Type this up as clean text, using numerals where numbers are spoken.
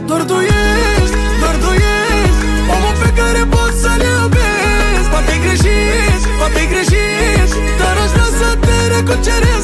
Doar tu ești, doar tu ești omul pe care pot să-l iubesc. Poate-i greșit, dar aș vrea să te recuceresc.